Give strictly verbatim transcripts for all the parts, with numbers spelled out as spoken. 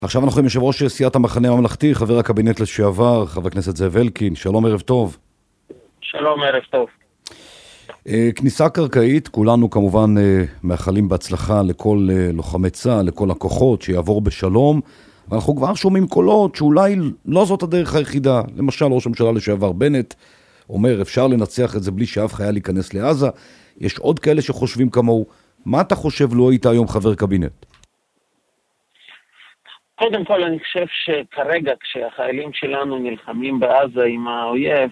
עכשיו אנחנו עם יושב ראש סיעת המחנה הממלכתי, חבר הקבינט לשעבר, חבר הכנסת זאב אלקין. שלום, ערב טוב. שלום, ערב טוב. כניסה קרקעית, כולנו כמובן מאחלים בהצלחה לכל לוחמי צה"ל, לכל הכוחות, שיעבור בשלום, ואנחנו כבר שומעים קולות שאולי לא זאת הדרך היחידה. למשל, ראש הממשלה לשעבר בנט אומר, אפשר לנצח את זה בלי שאף חייל ייכנס לעזה. יש עוד כאלה שחושבים כמוהו. מה אתה חושב לא היית היום חבר קבינט? קודם כל, אני חושב שכרגע כשהחיילים שלנו נלחמים בעזה עם האויב,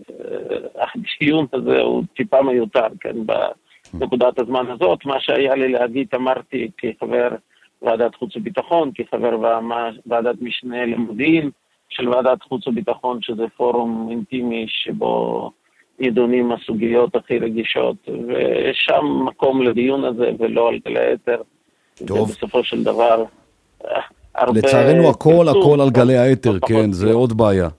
הדיון הזה הוא טיפה מיותר, כן, בנקודת הזמן הזאת. מה שהיה לי להגיד אמרתי כחבר ועדת חוץ וביטחון, כחבר ועדת משנה למודיעין של ועדת חוץ וביטחון, שזה פורום אינטימי שבו ידונים הסוגיות הכי רגישות, ושם מקום לדיון הזה ולא על גלי האתר. טוב. ובסופו של דבר לצערנו הכל, הכל על גלי האתר, כן, זה עוד בעיה.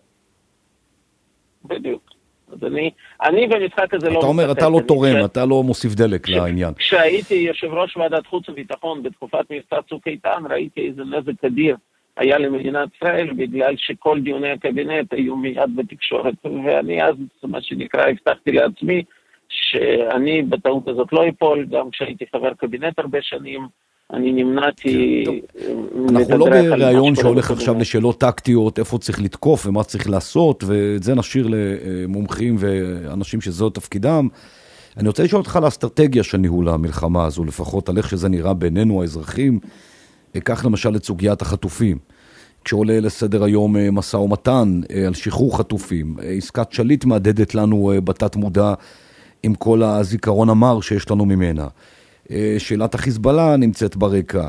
בדיוק. אז אני, אני במשחק הזה לא... אתה אומר, אתה לא תורם, אתה לא מוסיף דלק לעניין. כשהייתי יושב ראש ועדת חוץ וביטחון בתקופת מבצע צוק איתן, ראיתי איזה נזק אדיר היה למדינת ישראל, בגלל שכל דיוני הקבינט היו מיד בתקשורת, ואני אז, מה שנקרא, הבטחתי לעצמי, שאני בטעות הזאת לא אפול, גם כשהייתי חבר קבינט הרבה שנים, אני נמנעתי... אנחנו לא ברעיון שהולך עכשיו לשאלות טקטיות, איפה צריך לתקוף ומה צריך לעשות, ואת זה נשאיר למומחים ואנשים שזהו תפקידם. אני רוצה לשאול אותך על האסטרטגיה של ניהול המלחמה הזו, לפחות על איך שזה נראה בינינו האזרחים, כך למשל את סוגיית החטופים. כשעולה לסדר היום מסע ומתן על שחרור חטופים, עסקת שליט מעדדת לנו בתת מודע עם כל הזיכרון המר שיש לנו ממנה. שאלת החיזבאללה נמצאת ברקע.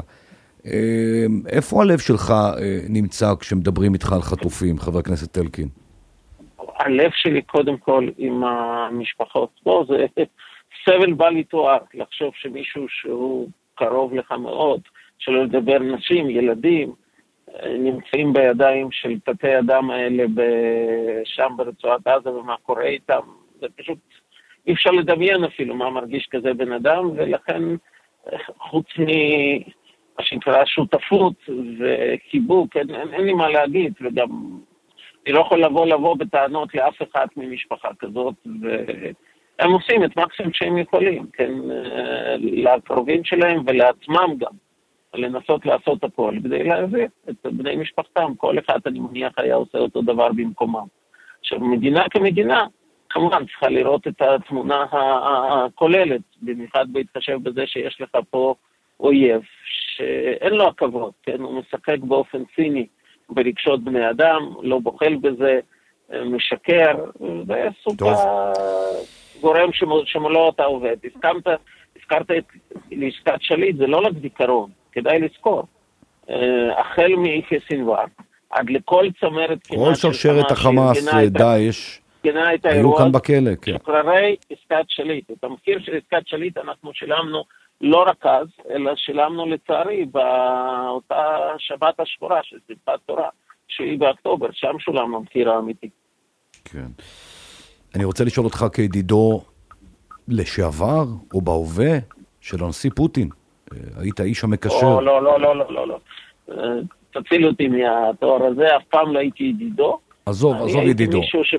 איפה הלב שלך נמצא כשמדברים איתך על חטופים, חבר הכנסת אלקין? הלב שלי קודם כל עם המשפחות. לא, זה סבל בא לתואר, לחשוב שמישהו שהוא קרוב לך מאוד, שלא לדבר נשים, ילדים, נמצאים בידיים של תתי אדם האלה שם ברצועת עזה, ומה קורה איתם. זה פשוט... אי אפשר לדמיין אפילו מה מרגיש כזה בן אדם, ולכן חוץ ממה שנקרא שותפות וחיבוק, אין, אין, אין לי מה להגיד, וגם אני לא יכול לבוא לבוא בטענות לאף אחד ממשפחה כזאת, והם עושים את מקסימום שהם יכולים, כן, לקרובים שלהם ולעצמם גם, לנסות לעשות הכל, כדי להביא את בני משפחתם, כל אחד אני מניח היה עושה אותו דבר במקומם. עכשיו, מדינה כמדינה, כמובן צריכה לראות את התמונה הכוללת, במיוחד בהתחשב בזה שיש לך פה אויב, שאין לו הכבוד, כן? הוא משחק באופן ציני ברגשות בני אדם, לא בוחל בזה, משקר, זה סוג הגורם שמולו אתה עובד. הזכרת, הזכרת את לעסקת שליט, זה לא רק זיכרון, כדאי לזכור. החל מיחיא סנוואר, עד לכל צמרת כל שרשרת החמאס, דאעש, היו כאן בכלא, כן. שחררי עסקת שליט. את המחיר של עסקת שליט אנחנו שילמנו לא רק אז, אלא שילמנו לצערי באותה שבת השחורה של שמחת תורה, שבעה באוקטובר, שם שולמנו המחיר האמיתי. כן. אני רוצה לשאול אותך כידידו לשעבר או בהווה של הנשיא פוטין. היית האיש המקשר. לא, לא, לא, לא, לא, לא. תציל אותי מהתואר הזה, אף פעם לא הייתי ידידו. עזוב, עזוב ידידו. ש...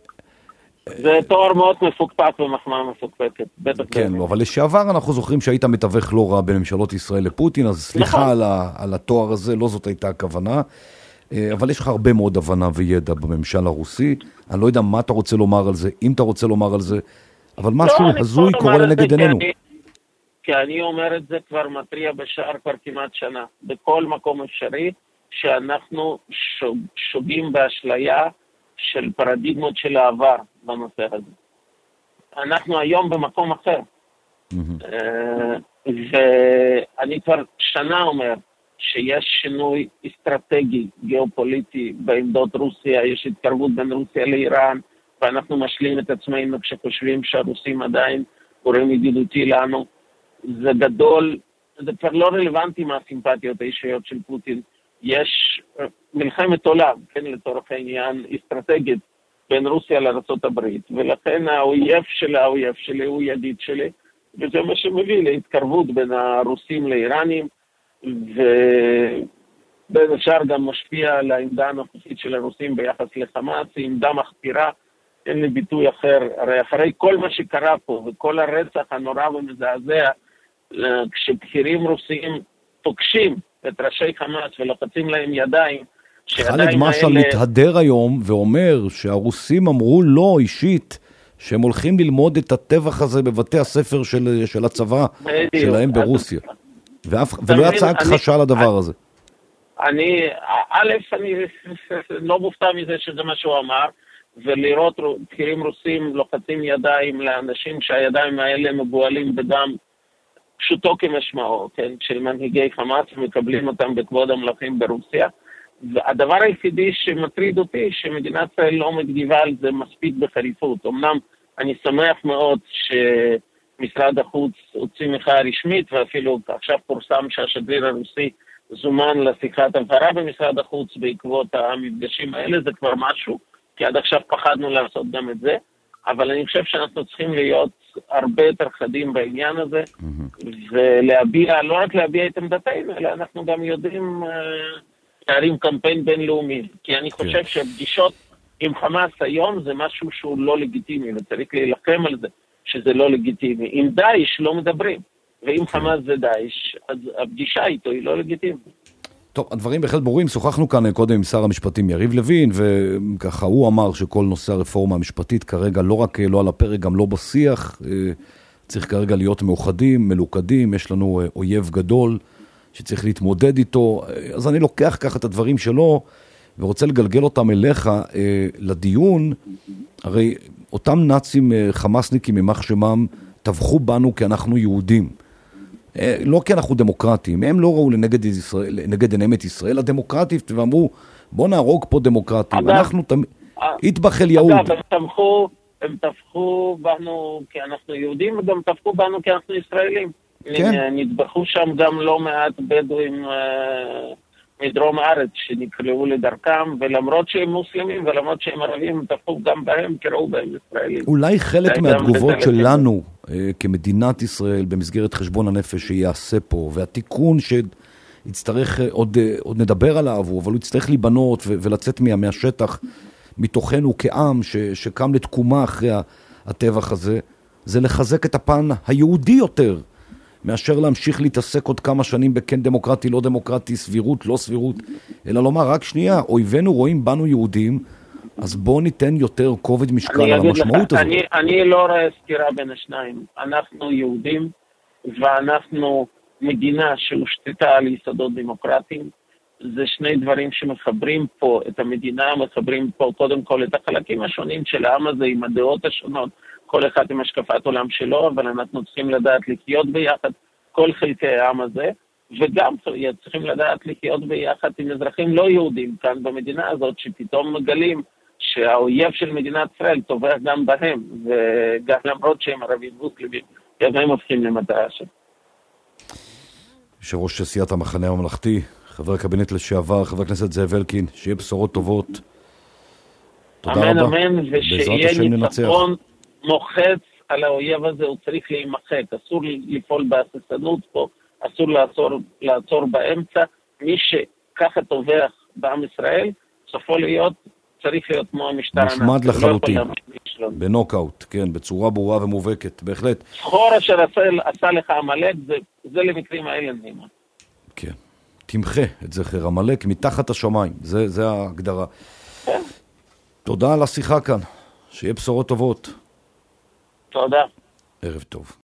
זה תואר מאוד מפוקפק ומחמאה מפוקפקת. כן, לא, אבל לשעבר אנחנו זוכרים שהיית מתווך לא רע בין ממשלות ישראל לפוטין, אז סליחה על, ה, על התואר הזה, לא זאת הייתה הכוונה, אבל יש לך הרבה מאוד הבנה וידע בממשל הרוסי, אני לא יודע מה אתה רוצה לומר על זה, אם אתה רוצה לומר על זה, אבל משהו לא, הזוי קורה לנגד עינינו. כי, כי אני אומר את זה כבר מטריע בשער כבר כמעט שנה, בכל מקום אפשרי, שאנחנו שוב, שוגים באשליה של פרדיגמות של העבר בנושא הזה. אנחנו היום במקום אחר. Mm-hmm. ואני כבר שנה אומר שיש שינוי אסטרטגי, גיאופוליטי בעמדות רוסיה, יש התקרבות בין רוסיה לאיראן, ואנחנו משלים את עצמנו כשחושבים שהרוסים עדיין גורם ידידותי לנו. זה גדול, זה כבר לא רלוונטי מהסימפטיות האישיות של פוטין. יש מלחמת עולם, כן, לצורך העניין אסטרטגית בין רוסיה לארצות הברית, ולכן האויב של האויב שלי הוא ידיד שלי, וזה מה שמביא להתקרבות בין הרוסים לאיראנים, בין השאר גם משפיע על העמדה הנוכחית של הרוסים ביחס לחמאס, היא עמדה מחפירה, אין לי ביטוי אחר. הרי אחרי כל מה שקרה פה וכל הרצח הנורא ומזעזע, כשבכירים רוסים פוגשים את ראשי חמאס ולוחצים להם ידיים, חאלד משעל האלה... מתהדר היום ואומר שהרוסים אמרו לו אישית שהם הולכים ללמוד את הטבח הזה בבתי הספר של, של הצבא בדיוק. שלהם ברוסיה. ואף, ולא יצא הכחשה על הדבר הזה. אני, א', אני לא מופתע מזה שזה מה שהוא אמר, ולראות בכירים רוסים לוחצים ידיים לאנשים שהידיים האלה מבועלים בדם פשוטו כמשמעו, כן, של מנהיגי חמאס ומקבלים אותם בכבוד המלכים ברוסיה. והדבר היחידי שמטריד אותי, שמדינת ישראל לא מגיבה על זה מספיק בחריפות. אמנם אני שמח מאוד שמשרד החוץ הוציא מחאה רשמית, ואפילו עכשיו פורסם שהשגריר הרוסי זומן לשיחת הבהרה במשרד החוץ בעקבות המפגשים האלה, זה כבר משהו, כי עד עכשיו פחדנו לעשות גם את זה, אבל אני חושב שאנחנו צריכים להיות הרבה יותר חדים בעניין הזה, ולהביע, לא רק להביע את עמדתנו, אלא אנחנו גם יודעים להרים קמפיין בינלאומי, כי אני חושב שהפגישות עם חמאס היום זה משהו שהוא לא לגיטימי, וצריך להילחם על זה שזה לא לגיטימי. עם דאעש לא מדברים, ואם חמאס זה דאעש, אז הפגישה איתו היא לא לגיטימית. טוב, הדברים בהחלט ברורים. שוחחנו כאן קודם עם שר המשפטים יריב לוין, וככה הוא אמר שכל נושא הרפורמה המשפטית כרגע לא רק לא על הפרק, גם לא בשיח. צריך כרגע להיות מאוחדים, מלוכדים, יש לנו אויב גדול שצריך להתמודד איתו. אז אני לוקח ככה את הדברים שלו, ורוצה לגלגל אותם אליך אה, לדיון. הרי אותם נאצים אה, חמאסניקים ממח שמם טבחו בנו כי אנחנו יהודים. אה, לא כי אנחנו דמוקרטים. הם לא ראו לנגד, ישראל, לנגד עיניהם את ישראל הדמוקרטית, ואמרו בוא נהרוג פה דמוקרטים. אגב, אנחנו תמיד... התבח אל יהוד. אגב, הם טבחו, הם טבחו בנו כי אנחנו יהודים, וגם טבחו בנו כי אנחנו ישראלים. כן. נטבחו שם גם לא מעט בדואים... אה... מדרום הארץ שנקראו לדרכם, ולמרות שהם מוסלמים ולמרות שהם ערבים, תפוק גם בהם, קראו בהם ישראלים. אולי חלק מהתגובות שלנו כמדינת ישראל במסגרת חשבון הנפש שיעשה פה, והתיקון שיצטרך, עוד, עוד נדבר עליו, אבל הוא יצטרך להיבנות ולצאת מהשטח מתוכנו כעם ש, שקם לתקומה אחרי הטבח הזה, זה לחזק את הפן היהודי יותר, מאשר להמשיך להתעסק עוד כמה שנים בכן דמוקרטי, לא דמוקרטי, סבירות, לא סבירות, אלא לומר, רק שנייה, אויבינו רואים בנו יהודים, אז בואו ניתן יותר כובד משקל על המשמעות הזאת. אני, אני לא רואה סתירה בין השניים. אנחנו יהודים, ואנחנו מדינה שהושתתה על יסודות דמוקרטיים. זה שני דברים שמחברים פה את המדינה, מחברים פה קודם כל את החלקים השונים של העם הזה עם הדעות השונות, כל אחד עם השקפת עולם שלו, אבל אנחנו צריכים לדעת לחיות ביחד כל חלקי העם הזה, וגם צריכים לדעת לחיות ביחד עם אזרחים לא יהודים כאן במדינה הזאת, שפתאום מגלים שהאויב של מדינת ישראל טובח גם בהם, וגם למרות שהם ערבים מוסלמים, גם הם הופכים למטרה שם. יושב ראש סיעת המחנה הממלכתי, חבר הקבינט לשעבר, חבר הכנסת זאב אלקין, שיהיה בשורות טובות. תודה רבה. אמן אמן, ושיהיה ניצחון מוחץ על האויב הזה, הוא צריך להימחק, אסור לפעול בהססנות פה, אסור לעצור, לעצור באמצע. מי שככה טובח בעם ישראל, סופו להיות, צריך להיות כמו המשטר הנאצי. מושמד לחלוטין, בנוקאוט, כן, בצורה ברורה ומובהקת, בהחלט. זכור אשר עשה לך עמלק, זה, זה למקרים האלה נאמר. כן, תמחה את זכר עמלק מתחת השמיים, זה, זה ההגדרה. כן. תודה על השיחה כאן, שיהיה בשורות טובות. תודה. ערב טוב.